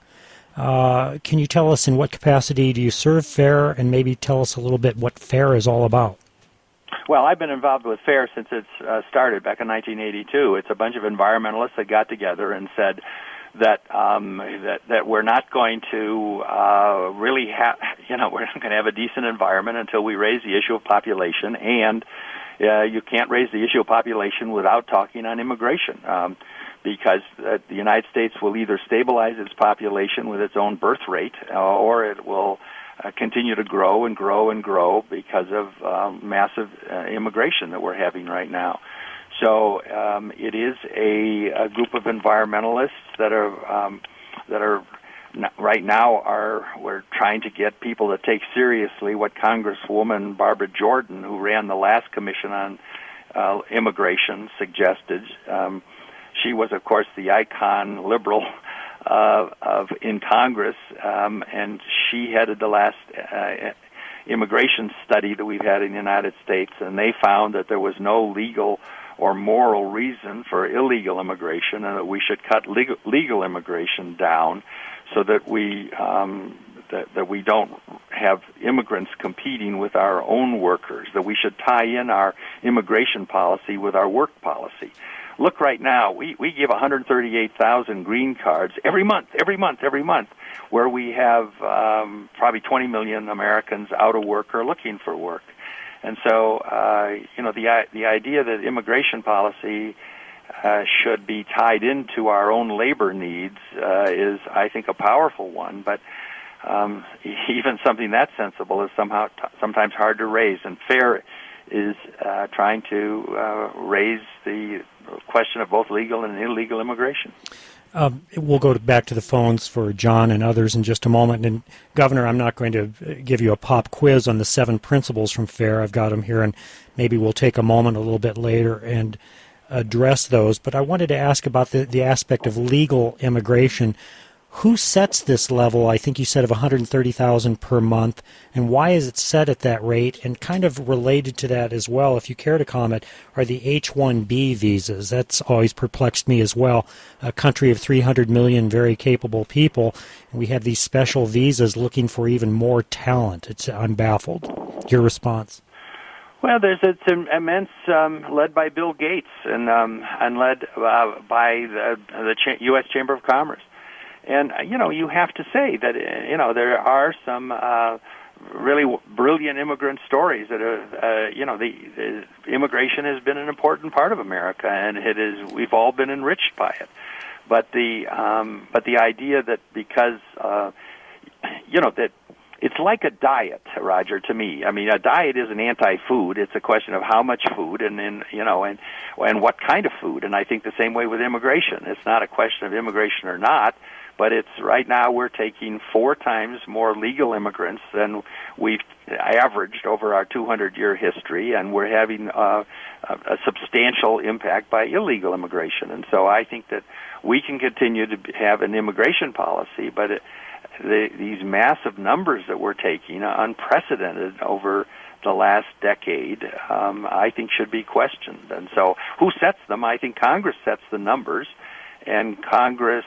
Can you tell us in what capacity do you serve FAIR, and maybe tell us a little bit what FAIR is all about? Well, I've been involved with FAIR since it started back in 1982. It's a bunch of environmentalists that got together and said that that we're not going to really have, we're not going to have a decent environment until we raise the issue of population, and you can't raise the issue of population without talking on immigration, because the United States will either stabilize its population with its own birth rate, or it will continue to grow and grow and grow because of massive immigration that we're having right now. So it is a group of environmentalists that are right now we're trying to get people to take seriously what Congresswoman Barbara Jordan, who ran the last commission on immigration, suggested. She was, of course, the icon liberal in Congress, and she headed the last immigration study that we've had in the United States, and they found that there was no legal or moral reason for illegal immigration, and that we should cut legal immigration down so that we that we don't have immigrants competing with our own workers, that we should tie in our immigration policy with our work policy. Look right now, we give 138,000 green cards every month, where we have probably 20 million Americans out of work or looking for work. And so, the idea that immigration policy should be tied into our own labor needs is, I think, a powerful one. But even something that sensible is sometimes hard to raise. And FAIR is trying to raise the question of both legal and illegal immigration. We'll go back to the phones for John and others in just a moment. And, Governor, I'm not going to give you a pop quiz on the 7 principles from FAIR. I've got them here, and maybe we'll take a moment a little bit later and address those. But I wanted to ask about the aspect of legal immigration. Who sets this level, I think you said, of 130,000 per month, and why is it set at that rate? And kind of related to that as well, if you care to comment, are the H-1B visas. That's always perplexed me as well. A country of 300 million very capable people, and we have these special visas looking for even more talent. I'm baffled. Your response? Well, it's immense, led by Bill Gates and led by the U.S. Chamber of Commerce. And, you have to say that, there are some really brilliant immigrant stories that are, the immigration has been an important part of America, and we've all been enriched by it. But the idea that because, that it's like a diet, Roger, to me. I mean, a diet is an anti-food. It's a question of how much food and what kind of food. And I think the same way with immigration. It's not a question of immigration or not, but it's right now we're taking 4 times more legal immigrants than we've averaged over our 200-year history, and we're having a substantial impact by illegal immigration. And so I think that we can continue to have an immigration policy, but these massive numbers that we're taking, unprecedented over the last decade, I think should be questioned. And so who sets them? I think Congress sets the numbers, and Congress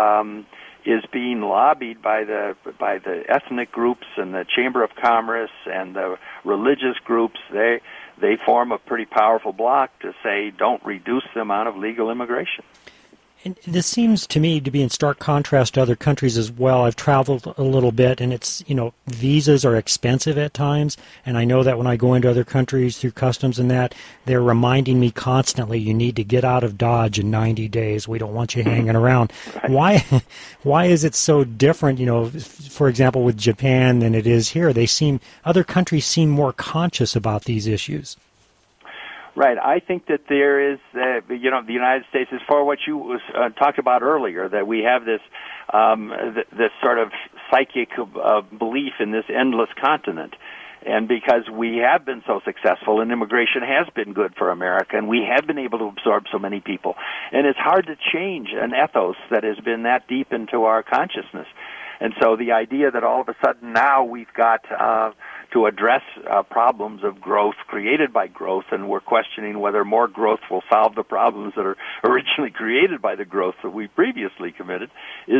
is being lobbied by the ethnic groups and the Chamber of Commerce and the religious groups. They form a pretty powerful bloc to say don't reduce the amount of legal immigration. And this seems to me to be in stark contrast to other countries as well. I've traveled a little bit, and it's, visas are expensive at times, and I know that when I go into other countries through customs and that, they're reminding me constantly, you need to get out of Dodge in 90 days. We don't want you hanging around. Right. Why is it so different, for example, with Japan than it is here? Other countries seem more conscious about these issues. Right. I think that there is, the United States is for what you talked about earlier, that we have this this sort of psychic belief in this endless continent. And because we have been so successful and immigration has been good for America and we have been able to absorb so many people, and it's hard to change an ethos that has been that deep into our consciousness. And so the idea that all of a sudden now we've got to address problems of growth created by growth, and we're questioning whether more growth will solve the problems that are originally created by the growth that we previously committed, is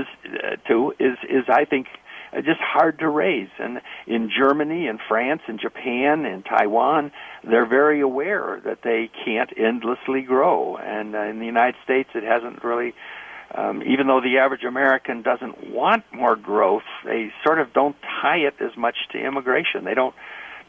I think just hard to raise. And in Germany and France and Japan and Taiwan, they're very aware that they can't endlessly grow. And in the United States, it hasn't really. Even though the average American doesn't want more growth, they sort of don't tie it as much to immigration. They don't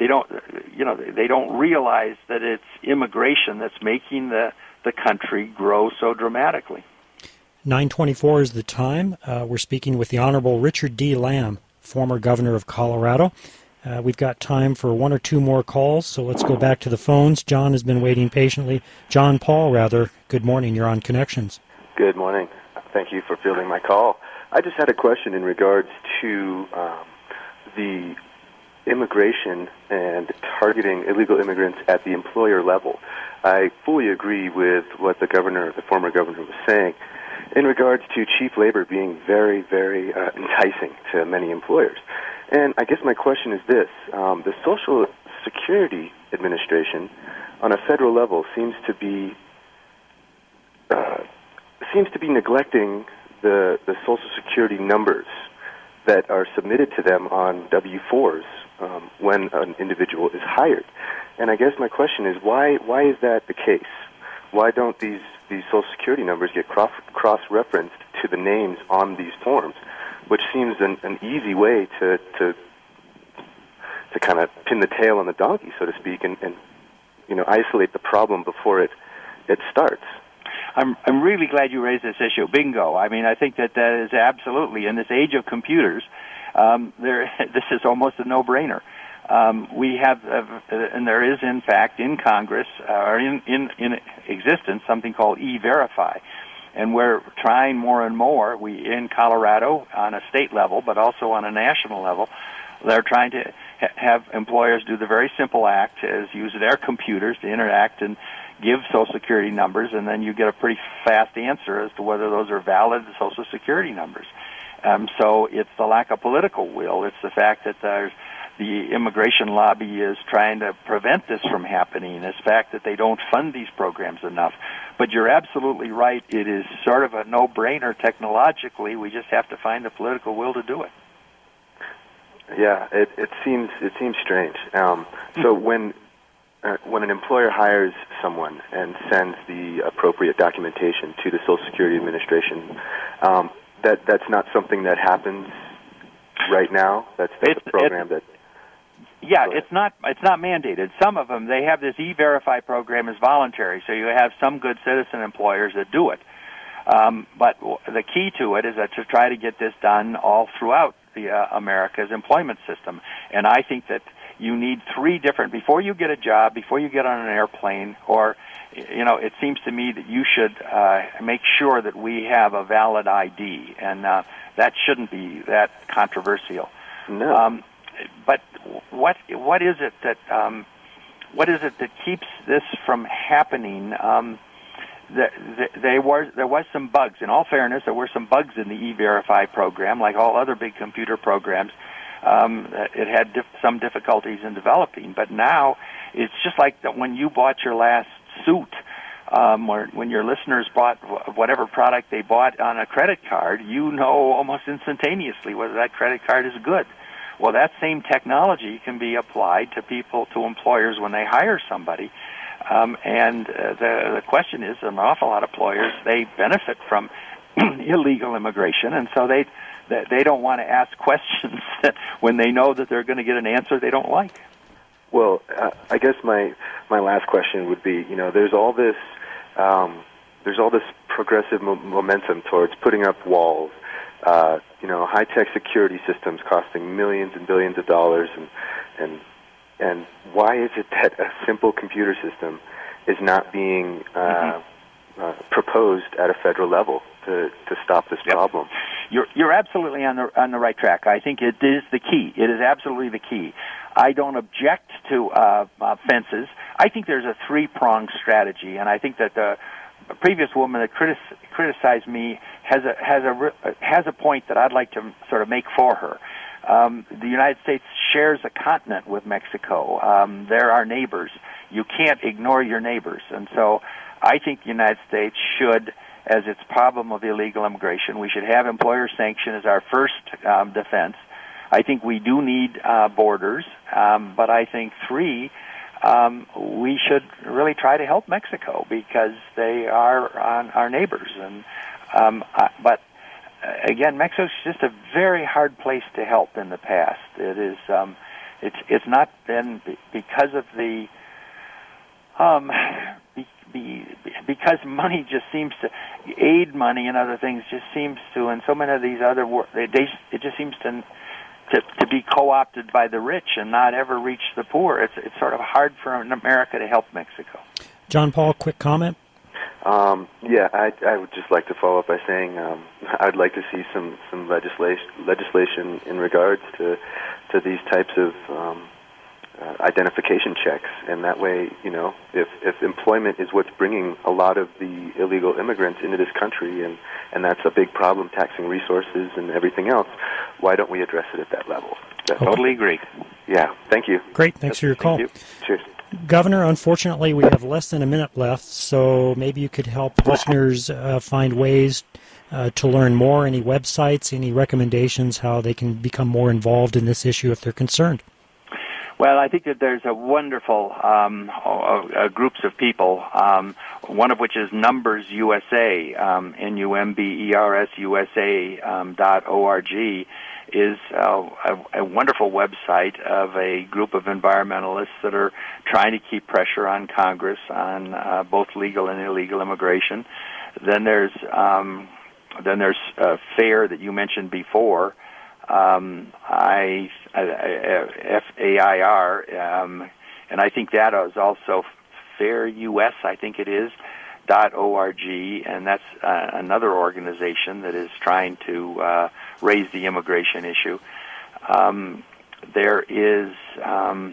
realize that it's immigration that's making the country grow so dramatically. 9:24 is the time. We're speaking with the Honorable Richard D. Lamm, former governor of Colorado. We've got time for 1 or 2 more calls, so let's go back to the phones. John has been waiting patiently. John Paul, rather. Good morning. You're on Connections. Good morning. Thank you for fielding my call. I just had a question in regards to the immigration and targeting illegal immigrants at the employer level. I fully agree with what the former governor was saying in regards to cheap labor being very, very enticing to many employers. And I guess my question is this. The Social Security Administration on a federal level seems to be neglecting the Social Security numbers that are submitted to them on W-4s when an individual is hired. And I guess my question is, why is that the case? Why don't these Social Security numbers get cross-referenced to the names on these forms, which seems an easy way to kind of pin the tail on the donkey, so to speak, and isolate the problem before it starts. I'm really glad you raised this issue. Bingo. I mean, I think that is absolutely, in this age of computers, this is almost a no-brainer. We have, and there is, in fact, in Congress, or in existence, something called E-Verify. And we're trying more and more, in Colorado, on a state level, but also on a national level, they're trying to have employers do the very simple act, is use their computers to interact and give Social Security numbers, and then you get a pretty fast answer as to whether those are valid Social Security numbers. So it's the lack of political will. It's the fact that the immigration lobby is trying to prevent this from happening. It's the fact that they don't fund these programs enough. But you're absolutely right. It is sort of a no-brainer technologically. We just have to find the political will to do it. Yeah, it seems strange. So when an employer hires someone and sends the appropriate documentation to the Social Security Administration, that's not something that happens right now. That's a program that. Yeah, it's not mandated. Some of them, they have this E-Verify program is voluntary, so you have some good citizen employers that do it. But the key to it is to try to get this done all throughout America's employment system. And I think that you need three different, before you get a job, before you get on an airplane, or, it seems to me that you should make sure that we have a valid ID, and that shouldn't be that controversial. No. But what is it that keeps this from happening? There was some bugs. In all fairness, there were some bugs in the E-Verify program, like all other big computer programs. It had some difficulties in developing, but now it's just like that when you bought your last suit, or when your listeners bought whatever product they bought on a credit card, you know almost instantaneously whether that credit card is good. Well, that same technology can be applied to employers when they hire somebody. And the question is, an awful lot of employers, they benefit from illegal immigration, and so they don't want to ask questions when they know that they're going to get an answer they don't like. Well, I guess my last question would be, there's all this progressive momentum towards putting up walls, high-tech security systems costing millions and billions of dollars, and why is it that a simple computer system is not being proposed at a federal level to stop this problem? You're absolutely on the right track. I think it is the key. It is absolutely the key. I don't object to fences. I think there's a three-pronged strategy, and I think that the previous woman that criticized me has a point that I'd like to sort of make for her. The United States shares a continent with Mexico. They're our neighbors. You can't ignore your neighbors. And so I think the United States should, as its problem of illegal immigration, we should have employer sanction as our first defense. I think we do need borders, but I think three, we should really try to help Mexico because they are our neighbors. And but again, Mexico's just a very hard place to help in the past. It is. It's not been because of the because money just seems to aid money and other things just seems to, and so many of these other it just seems to be co-opted by the rich and not ever reach the poor. It's sort of hard for America to help Mexico. John Paul, quick comment. I would just like to follow up by saying I'd like to see some legislation in regards to these types of identification checks, and that way, if employment is what's bringing a lot of the illegal immigrants into this country, and that's a big problem, taxing resources and everything else, why don't we address it at that level? Totally agree. Yeah, thank you. Great, thanks for your call. Thank you. Cheers. Governor, unfortunately, we have less than a minute left, so maybe you could help listeners find ways to learn more? Any websites, any recommendations how they can become more involved in this issue if they're concerned? Well, I think that there's a wonderful groups of people, one of which is Numbers USA, NUMBERS USA .org, is a wonderful website of a group of environmentalists that are trying to keep pressure on Congress on both legal and illegal immigration. Then there's FAIR that you mentioned before. FAIR, and I think that is also Fair US, I think it is, .org, and that's another organization that is trying to raise the immigration issue. There is, and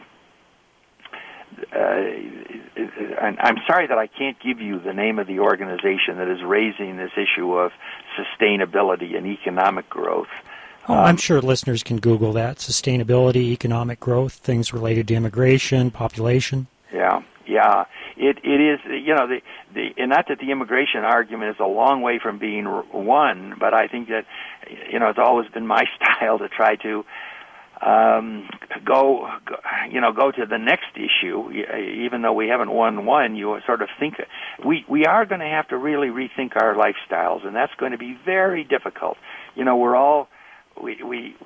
I'm sorry that I can't give you the name of the organization that is raising this issue of sustainability and economic growth. I'm sure listeners can Google that. Sustainability, economic growth, things related to immigration, population. Yeah. It is, and not that the immigration argument is a long way from being won, but I think that, it's always been my style to try to go to the next issue. Even though we haven't won one, you sort of think we are going to have to really rethink our lifestyles, and that's going to be very difficult. We're all we